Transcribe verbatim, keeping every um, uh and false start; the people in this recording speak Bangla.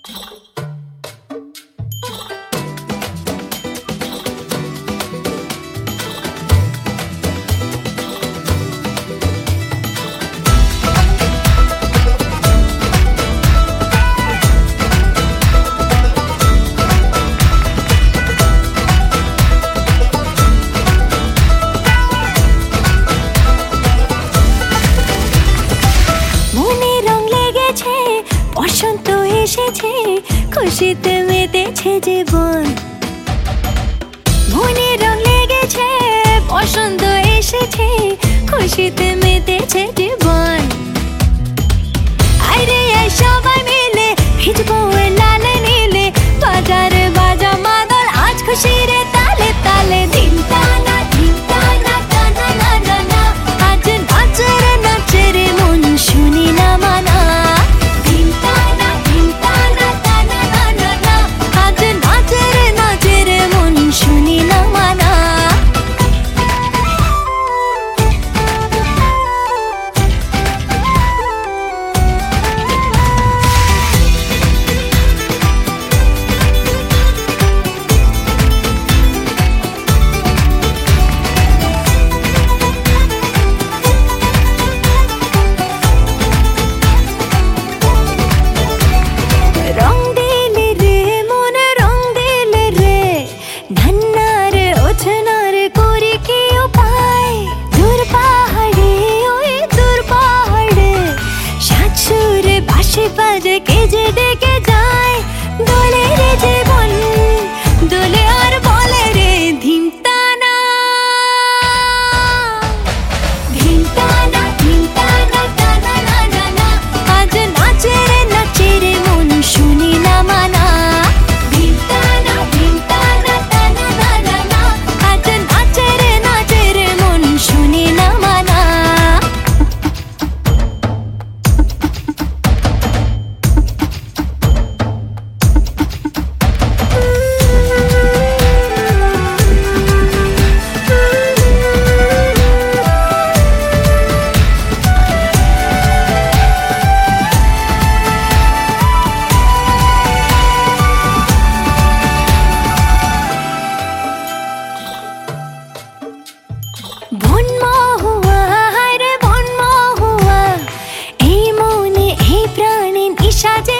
বসন্ত এসেছে, খুশিতে মেতেছে জীবন। মনে রং লেগেছে, বসন্ত এসেছে, খুশিতে মেতেছে জীবন। আরে সবাই মিলে ভিজবো লালে নীলে, বাজারে বাজা মাদল আজ খুশির তালে তালে। দিন টানা দিন টানা টানা না না না, আজ নাচের নাচের মন শুনি না মানা। কে যে ডেকে যায় দোলে রে জীবন, দোলে আর বলে রে ধিম টানা ধিম টানা ধিম টানা টানা না না না, আজ নাচে রে নাচে রে মন শুনি না মানা। ধিম টানা ধিম টানা টানা না না না, আজ নাচে রে নাচে রে মন শুনি না মানা। বন মহুয়া রে বন মহুয়া, এই মনে এই প্রাণে নিশা যে